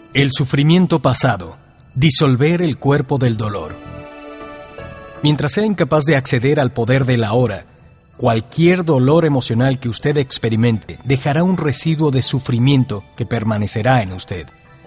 El sufrimiento pasado. Disolver el cuerpo del dolor. Mientras sea incapaz de acceder al poder del ahora, cualquier dolor emocional que usted experimente dejará un residuo de sufrimiento que permanecerá en usted.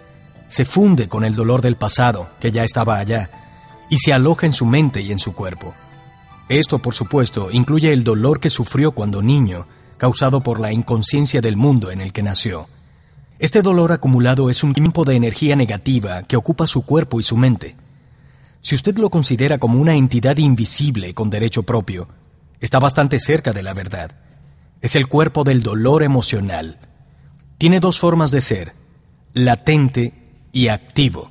Se funde con el dolor del pasado, que ya estaba allá, y se aloja en su mente y en su cuerpo. Esto, por supuesto, incluye el dolor que sufrió cuando niño, causado por la inconsciencia del mundo en el que nació. Este dolor acumulado es un campo de energía negativa que ocupa su cuerpo y su mente. Si usted lo considera como una entidad invisible con derecho propio, está bastante cerca de la verdad. Es el cuerpo del dolor emocional. Tiene dos formas de ser: latente y activo.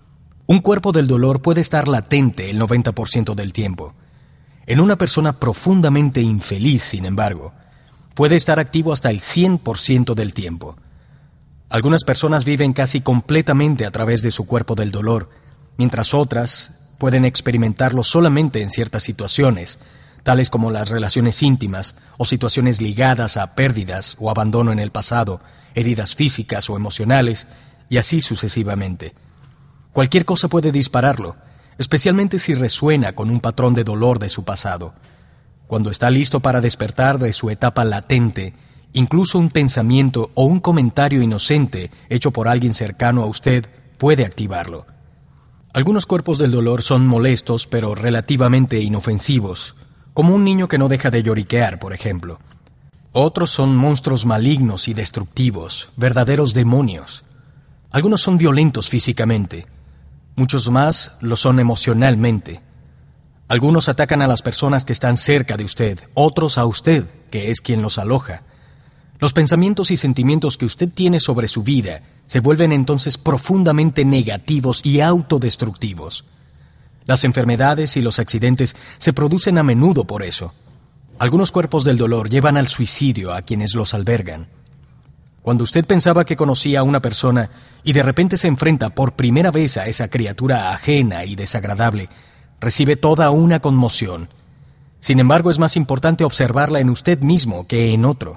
Un cuerpo del dolor puede estar latente el 90% del tiempo. En una persona profundamente infeliz, sin embargo, puede estar activo hasta el 100% del tiempo. Algunas personas viven casi completamente a través de su cuerpo del dolor, mientras otras pueden experimentarlo solamente en ciertas situaciones, tales como las relaciones íntimas o situaciones ligadas a pérdidas o abandono en el pasado, heridas físicas o emocionales, y así sucesivamente. Cualquier cosa puede dispararlo, especialmente si resuena con un patrón de dolor de su pasado. Cuando está listo para despertar de su etapa latente, incluso un pensamiento o un comentario inocente hecho por alguien cercano a usted puede activarlo. Algunos cuerpos del dolor son molestos pero relativamente inofensivos, como un niño que no deja de lloriquear, por ejemplo. Otros son monstruos malignos y destructivos, verdaderos demonios. Algunos son violentos físicamente, muchos más lo son emocionalmente. Algunos atacan a las personas que están cerca de usted, otros a usted, que es quien los aloja. Los pensamientos y sentimientos que usted tiene sobre su vida se vuelven entonces profundamente negativos y autodestructivos. Las enfermedades y los accidentes se producen a menudo por eso. Algunos cuerpos del dolor llevan al suicidio a quienes los albergan. Cuando usted pensaba que conocía a una persona y de repente se enfrenta por primera vez a esa criatura ajena y desagradable, recibe toda una conmoción. Sin embargo, es más importante observarla en usted mismo que en otro.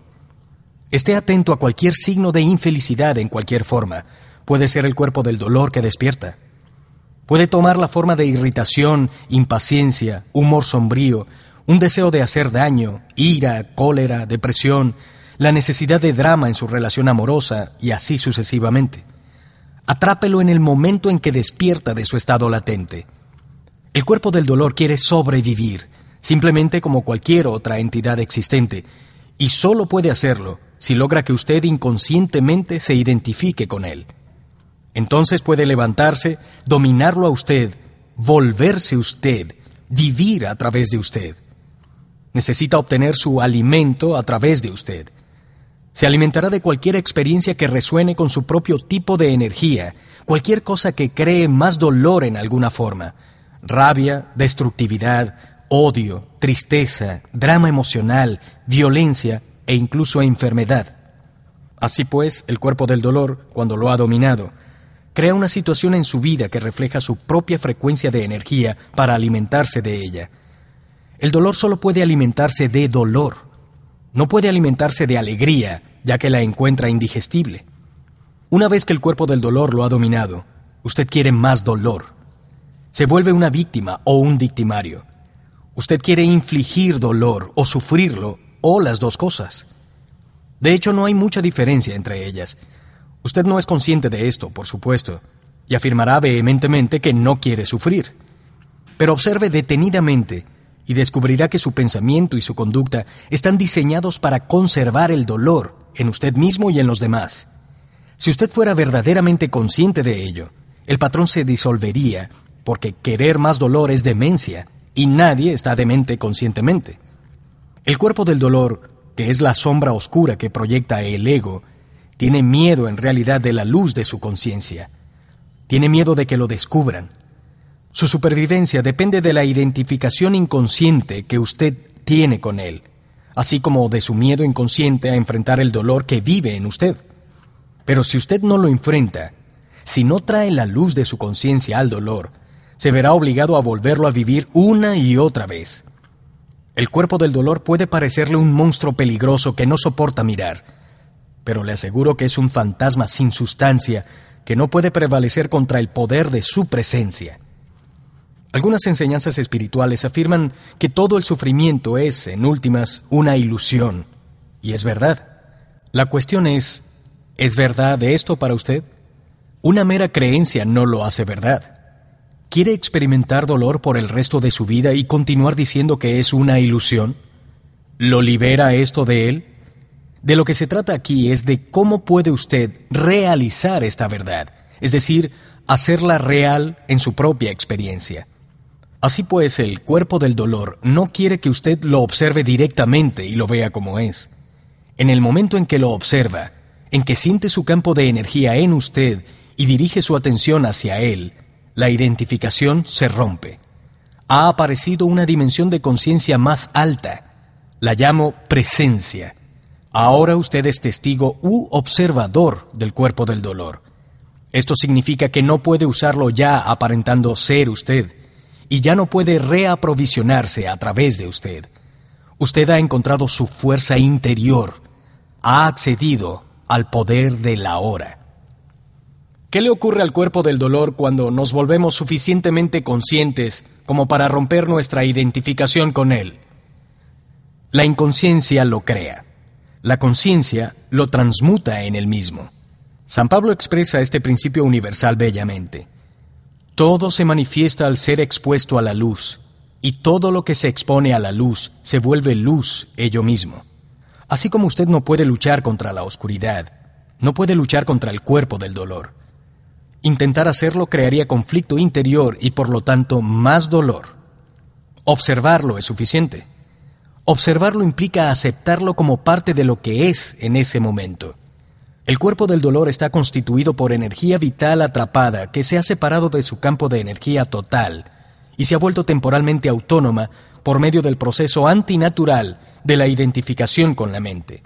Esté atento a cualquier signo de infelicidad en cualquier forma. Puede ser el cuerpo del dolor que despierta. Puede tomar la forma de irritación, impaciencia, humor sombrío, un deseo de hacer daño, ira, cólera, depresión, la necesidad de drama en su relación amorosa y así sucesivamente. Atrápelo en el momento en que despierta de su estado latente. El cuerpo del dolor quiere sobrevivir, simplemente como cualquier otra entidad existente, y solo puede hacerlo si logra que usted inconscientemente se identifique con él. Entonces puede levantarse, dominarlo a usted, volverse usted, vivir a través de usted. Necesita obtener su alimento a través de usted. Se alimentará de cualquier experiencia que resuene con su propio tipo de energía, cualquier cosa que cree más dolor en alguna forma: rabia, destructividad, odio, tristeza, drama emocional, violencia e incluso enfermedad. Así pues, el cuerpo del dolor, cuando lo ha dominado, crea una situación en su vida que refleja su propia frecuencia de energía para alimentarse de ella. El dolor solo puede alimentarse de dolor. No puede alimentarse de alegría, ya que la encuentra indigestible. Una vez que el cuerpo del dolor lo ha dominado, usted quiere más dolor. Se vuelve una víctima o un victimario. Usted quiere infligir dolor o sufrirlo, o las dos cosas. De hecho, no hay mucha diferencia entre ellas. Usted no es consciente de esto, por supuesto, y afirmará vehementemente que no quiere sufrir. Pero observe detenidamente y descubrirá que su pensamiento y su conducta están diseñados para conservar el dolor en usted mismo y en los demás. Si usted fuera verdaderamente consciente de ello, el patrón se disolvería, porque querer más dolor es demencia, y nadie está demente conscientemente. El cuerpo del dolor, que es la sombra oscura que proyecta el ego, tiene miedo en realidad de la luz de su conciencia. Tiene miedo de que lo descubran. Su supervivencia depende de la identificación inconsciente que usted tiene con él, así como de su miedo inconsciente a enfrentar el dolor que vive en usted. Pero si usted no lo enfrenta, si no trae la luz de su conciencia al dolor, se verá obligado a volverlo a vivir una y otra vez. El cuerpo del dolor puede parecerle un monstruo peligroso que no soporta mirar, pero le aseguro que es un fantasma sin sustancia que no puede prevalecer contra el poder de su presencia. Algunas enseñanzas espirituales afirman que todo el sufrimiento es, en últimas, una ilusión. Y es verdad. La cuestión ¿es verdad esto para usted? Una mera creencia no lo hace verdad. ¿Quiere experimentar dolor por el resto de su vida y continuar diciendo que es una ilusión? ¿Lo libera esto de él? De lo que se trata aquí es de cómo puede usted realizar esta verdad, es decir, hacerla real en su propia experiencia. Así pues, el cuerpo del dolor no quiere que usted lo observe directamente y lo vea como es. En el momento en que lo observa, en que siente su campo de energía en usted y dirige su atención hacia él, la identificación se rompe. Ha aparecido una dimensión de conciencia más alta. La llamo presencia. Ahora usted es testigo u observador del cuerpo del dolor. Esto significa que no puede usarlo ya aparentando ser usted, y ya no puede reaprovisionarse a través de usted. Usted ha encontrado su fuerza interior, ha accedido al poder de la hora. ¿Qué le ocurre al cuerpo del dolor cuando nos volvemos suficientemente conscientes como para romper nuestra identificación con él? La inconsciencia lo crea. La conciencia lo transmuta en él mismo. San Pablo expresa este principio universal bellamente. Todo se manifiesta al ser expuesto a la luz, y todo lo que se expone a la luz se vuelve luz ello mismo. Así como usted no puede luchar contra la oscuridad, no puede luchar contra el cuerpo del dolor. Intentar hacerlo crearía conflicto interior y por lo tanto más dolor. Observarlo es suficiente. Observarlo implica aceptarlo como parte de lo que es en ese momento. El cuerpo del dolor está constituido por energía vital atrapada que se ha separado de su campo de energía total y se ha vuelto temporalmente autónoma por medio del proceso antinatural de la identificación con la mente.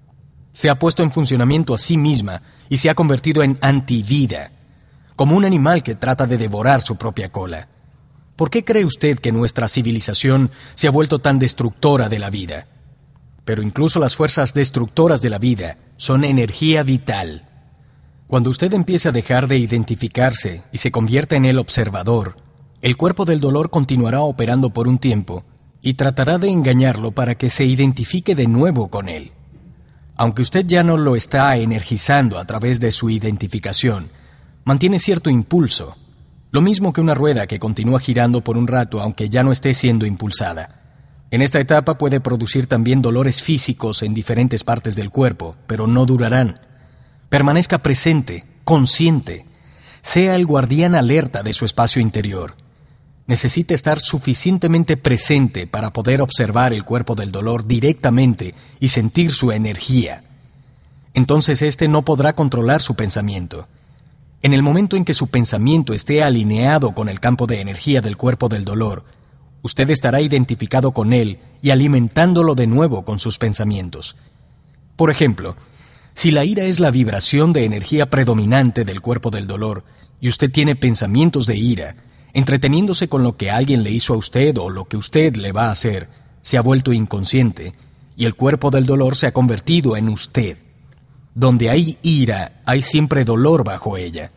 Se ha puesto en funcionamiento a sí misma y se ha convertido en antivida, como un animal que trata de devorar su propia cola. ¿Por qué cree usted que nuestra civilización se ha vuelto tan destructora de la vida? Pero incluso las fuerzas destructoras de la vida son energía vital. Cuando usted empieza a dejar de identificarse y se convierte en el observador, el cuerpo del dolor continuará operando por un tiempo y tratará de engañarlo para que se identifique de nuevo con él. Aunque usted ya no lo está energizando a través de su identificación, mantiene cierto impulso, lo mismo que una rueda que continúa girando por un rato aunque ya no esté siendo impulsada. En esta etapa puede producir también dolores físicos en diferentes partes del cuerpo, pero no durarán. Permanezca presente, consciente, sea el guardián alerta de su espacio interior. Necesita estar suficientemente presente para poder observar el cuerpo del dolor directamente y sentir su energía. Entonces éste no podrá controlar su pensamiento. En el momento en que su pensamiento esté alineado con el campo de energía del cuerpo del dolor, usted estará identificado con él y alimentándolo de nuevo con sus pensamientos. Por ejemplo, si la ira es la vibración de energía predominante del cuerpo del dolor y usted tiene pensamientos de ira, entreteniéndose con lo que alguien le hizo a usted o lo que usted le va a hacer, se ha vuelto inconsciente y el cuerpo del dolor se ha convertido en usted. Donde hay ira, hay siempre dolor bajo ella.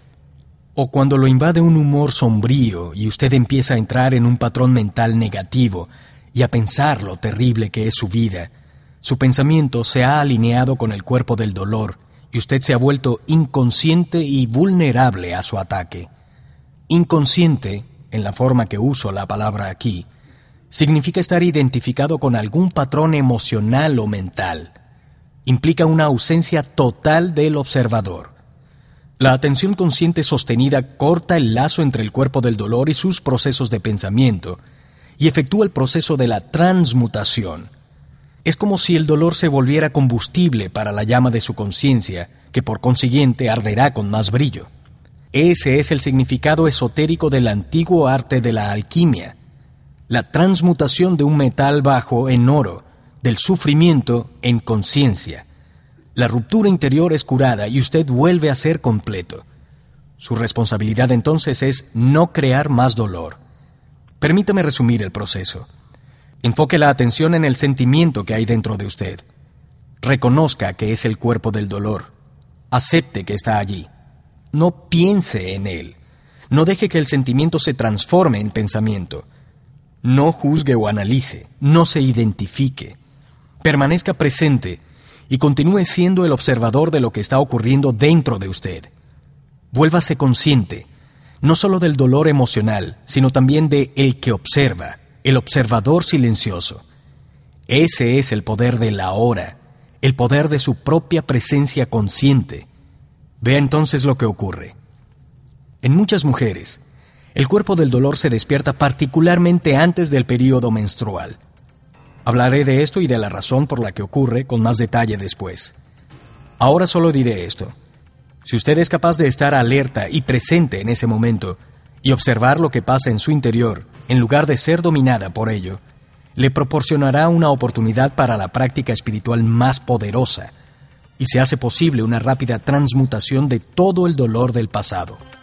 O cuando lo invade un humor sombrío y usted empieza a entrar en un patrón mental negativo y a pensar lo terrible que es su vida, su pensamiento se ha alineado con el cuerpo del dolor y usted se ha vuelto inconsciente y vulnerable a su ataque. Inconsciente, en la forma que uso la palabra aquí, significa estar identificado con algún patrón emocional o mental. Implica una ausencia total del observador. La atención consciente sostenida corta el lazo entre el cuerpo del dolor y sus procesos de pensamiento y efectúa el proceso de la transmutación. Es como si el dolor se volviera combustible para la llama de su conciencia, que por consiguiente arderá con más brillo. Ese es el significado esotérico del antiguo arte de la alquimia, la transmutación de un metal bajo en oro, del sufrimiento en conciencia. La ruptura interior es curada y usted vuelve a ser completo. Su responsabilidad entonces es no crear más dolor. Permítame resumir el proceso. Enfoque la atención en el sentimiento que hay dentro de usted. Reconozca que es el cuerpo del dolor. Acepte que está allí. No piense en él. No deje que el sentimiento se transforme en pensamiento. No juzgue o analice. No se identifique. Permanezca presente y continúe siendo el observador de lo que está ocurriendo dentro de usted. Vuélvase consciente, no solo del dolor emocional, sino también de el que observa, el observador silencioso. Ese es el poder del ahora, el poder de su propia presencia consciente. Vea entonces lo que ocurre. En muchas mujeres, el cuerpo del dolor se despierta particularmente antes del período menstrual. Hablaré de esto y de la razón por la que ocurre con más detalle después. Ahora solo diré esto. Si usted es capaz de estar alerta y presente en ese momento y observar lo que pasa en su interior, en lugar de ser dominada por ello, le proporcionará una oportunidad para la práctica espiritual más poderosa y se hace posible una rápida transmutación de todo el dolor del pasado.